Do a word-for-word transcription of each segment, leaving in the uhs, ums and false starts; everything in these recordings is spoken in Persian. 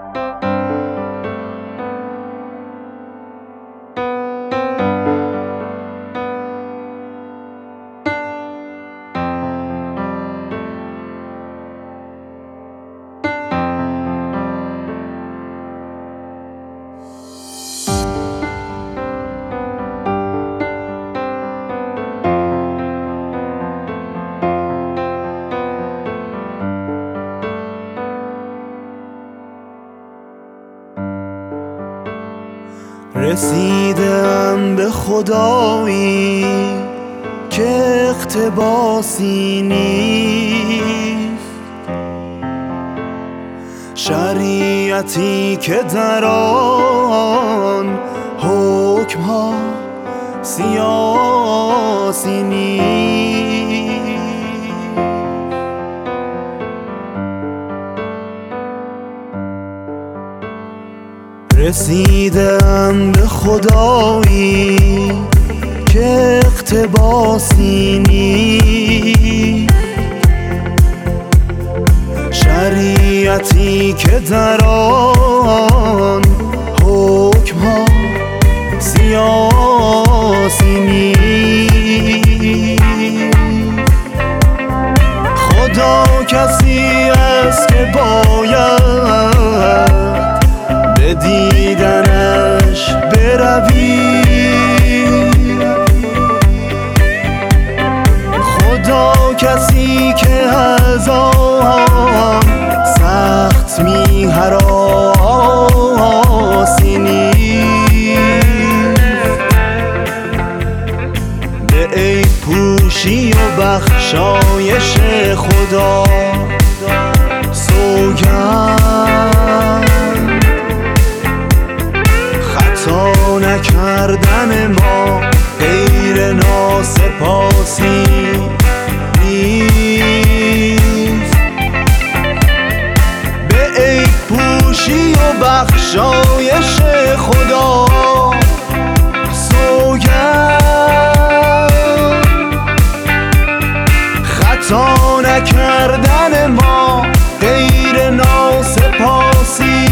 رسیدم به خدایی که اقتباسی نیست، شریعتی که در آن حکم‌ها سیاسی نیست. رسیدم به خدایی که اقتباسی نیست، شریعتی که در آن حکم‌ها سیاسی نیست. خدا کسی است که باید به دیدنش بروی، خدا کسی که از آن سخت می هراسی نیست. به عیب پوشی و بخشایش خدا سوگند، خطا نکردن ما غیر ناسپاسی نیست. به عیب پوشی و بخشایش خدا سوگند، خطا نکردن ما غیر ناسپاسی.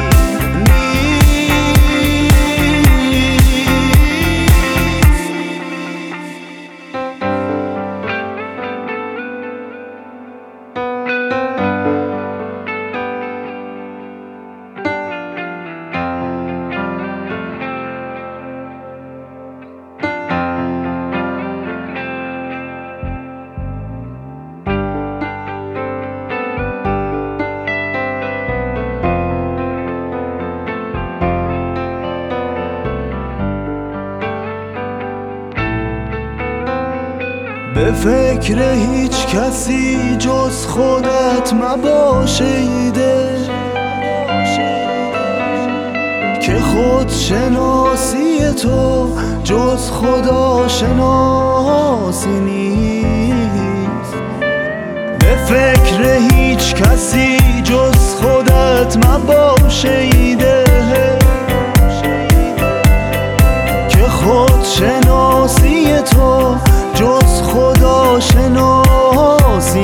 به فکر هیچ کسی جز خودت مباش ایده، که خود شناسی تو جز خدا شناسی نیست. به فکر هیچ کسی جز خودت مباش ایده، که خود شناسی تو جز خدا شناسی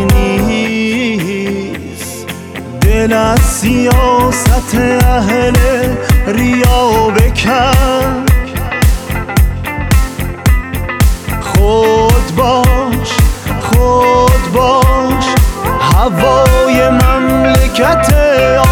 نیست. دل از سیاست اهل ریا بکن، خود باش خود باش هوای مملکت